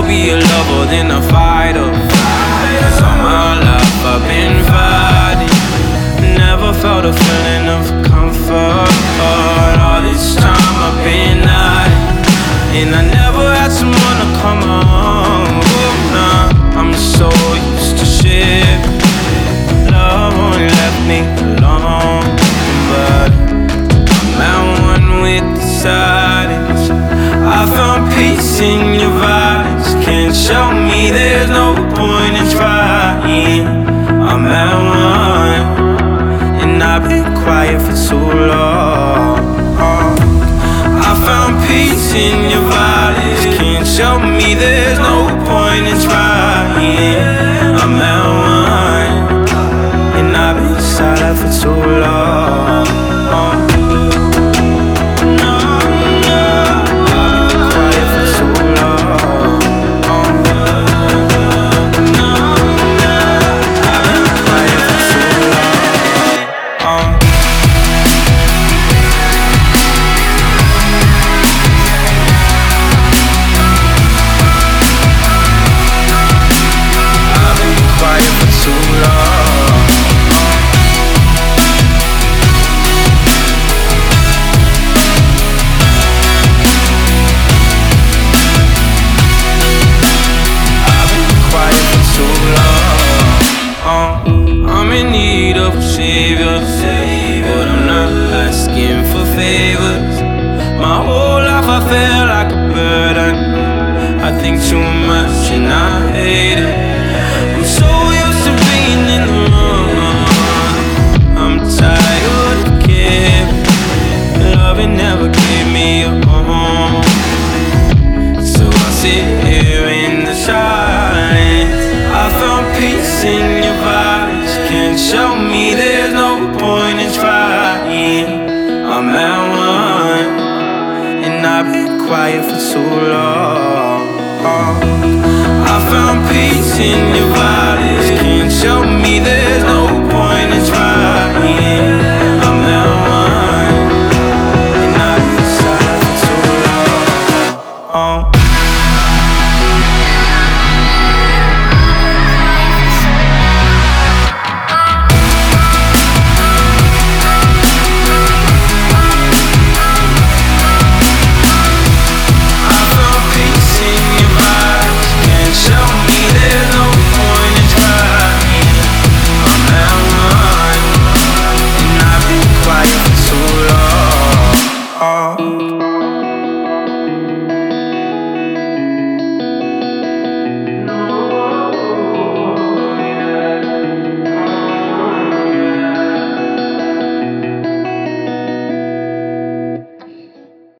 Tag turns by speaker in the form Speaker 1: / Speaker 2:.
Speaker 1: be a lover than a fighter. 'Cause all my life I've been fighting, never felt a feeling of comfort. All this time I've been hiding, and I never had someone to come home. Nah, I'm so used to shit. Love only left me alone, but I'm at one with the silence. I found peace in your vibes. Can't show me there's no point in trying. I'm at one, and I've been quiet for too long. I found peace in your vibes. Can't show me there's no point in trying. I'm at one, and I've been silent for too long. I'm in need of a savior, but I'm not asking for favors. My whole life I feel like a burden. I think too much and I hate it. I'm so used to being in the wrong. I'm tired of caring. Loving never gave me a home, so I sit here in the silence. I found peace in your vibes. Can't show me there's no point in trying. I'm at one, and I've been quiet for too long. I found peace in your vibes. Can't show me there's